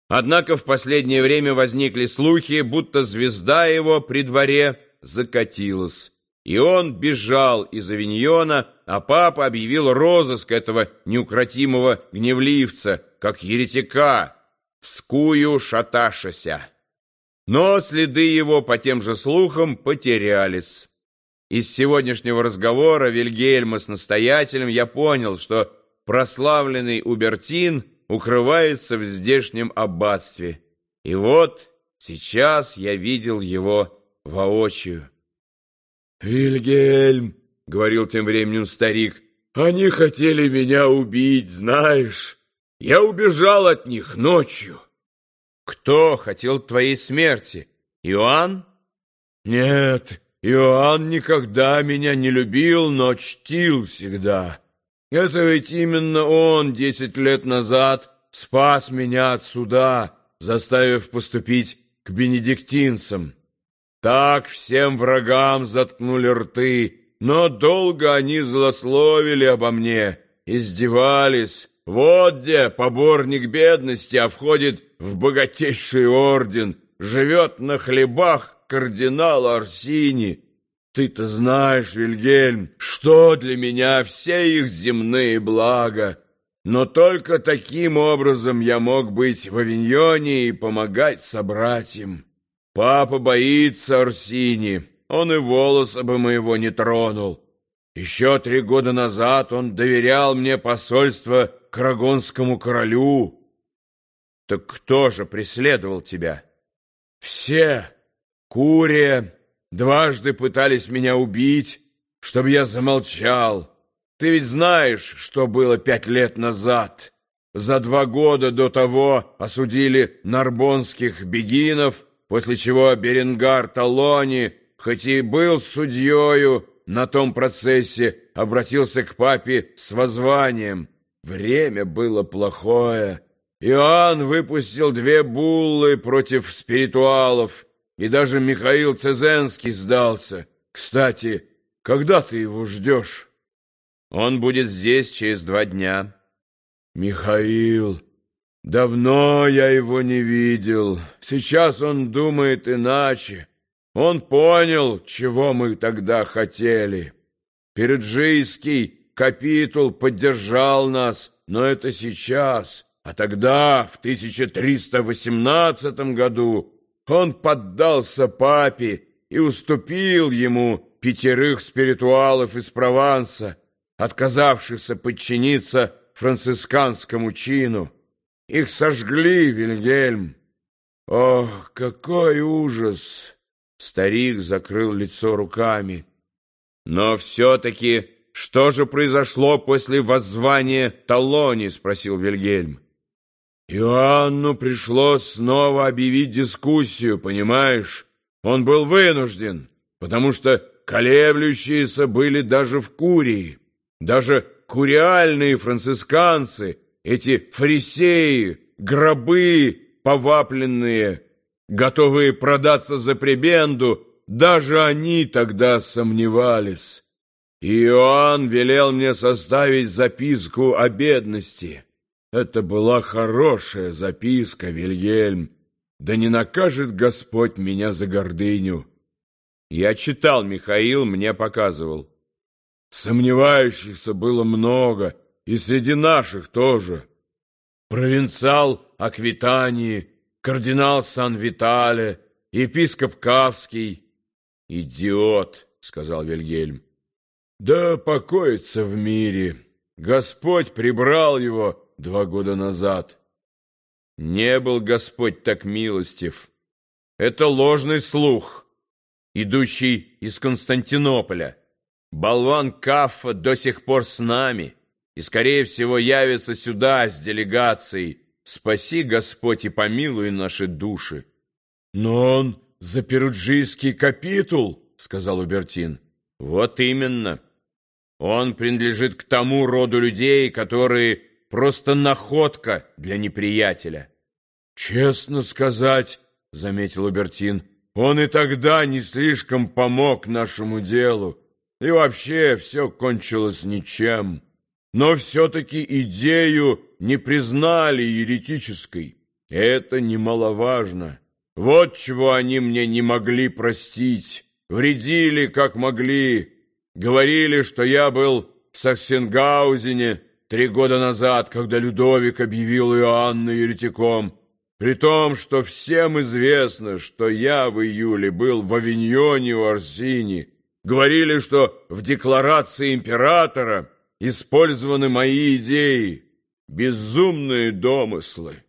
Однако в последнее время возникли слухи, будто звезда его при дворе закатилась, и он бежал из Авиньона, а папа объявил розыск этого неукротимого гневливца, как еретика, вскую шаташася. Но следы его по тем же слухам потерялись. Из сегодняшнего разговора Вильгельма с настоятелем я понял, что прославленный Убертин укрывается в здешнем аббатстве. И вот сейчас я видел его воочию. «Вильгельм, — говорил тем временем старик, — они хотели меня убить, знаешь. Я убежал от них ночью». «Кто хотел твоей смерти? Иоанн?» «Нет, Иоанн никогда меня не любил, но чтил всегда. Это ведь именно он 10 лет назад спас меня от суда, заставив поступить к бенедиктинцам. Так всем врагам заткнули рты, но долго они злословили обо мне, издевались. Вот где поборник бедности, а входит в богатейший орден, живет на хлебах кардинала Орсини. Ты-то знаешь, Вильгельм, что для меня все их земные блага. Но только таким образом я мог быть в Авиньоне и помогать собратьям. Папа боится Орсини, он и волоса бы моего не тронул. Еще 3 года назад он доверял мне посольство к Арагонскому королю». «Так кто же преследовал тебя?» «Все. Курия дважды пытались меня убить, чтобы я замолчал. Ты ведь знаешь, что было 5 лет назад. За 2 года до того осудили нарбонских бегинов, после чего Беренгар Талони, хоть и был судьею на том процессе, обратился к папе с воззванием. Время было плохое. Иоанн выпустил 2 буллы против спиритуалов, и даже Михаил Цезенский сдался. Кстати, когда ты его ждешь?» «Он будет здесь через 2 дня». «Михаил, давно я его не видел. Сейчас он думает иначе. Он понял, чего мы тогда хотели. Перуджийский капитул поддержал нас, но это сейчас. А тогда, в 1318 году, он поддался папе и уступил ему 5 спиритуалов из Прованса, отказавшихся подчиниться францисканскому чину. Их сожгли, Вильгельм. Ох, какой ужас!» Старик закрыл лицо руками. «Но все-таки что же произошло после воззвания Талони?» — спросил Вильгельм. «Иоанну пришлось снова объявить дискуссию, понимаешь? Он был вынужден, потому что колеблющиеся были даже в Курии. Даже куриальные францисканцы, эти фарисеи, гробы повапленные, готовые продаться за пребенду, даже они тогда сомневались. Иоанн велел мне составить записку о бедности. Это была хорошая записка, Вильгельм. Да не накажет Господь меня за гордыню». «Я читал, Михаил мне показывал». Сомневающихся было много, и среди наших тоже. Провинциал Аквитании, кардинал Сан-Витале, епископ Кавский. «Идиот», — сказал Вильгельм. «Да покоится в мире. Господь прибрал его 2 года назад». «Не был Господь так милостив. Это ложный слух, идущий из Константинополя. Болван Каффа до сих пор с нами и, скорее всего, явится сюда с делегацией. Спаси, Господь, и помилуй наши души». «Но он за перуджийский капитул», — сказал Убертин. «Вот именно. Он принадлежит к тому роду людей, которые просто находка для неприятеля». «Честно сказать, — заметил Убертин, — он и тогда не слишком помог нашему делу, и вообще все кончилось ничем. Но все-таки идею не признали еретической. Это немаловажно. Вот чего они мне не могли простить. Вредили, как могли. Говорили, что я был в Саксенгаузене 3 года назад, когда Людовик объявил Иоанна еретиком. При том, что всем известно, что я в июле был в Авиньоне у Орсини. Говорили, что в декларации императора использованы мои идеи. Безумные домыслы.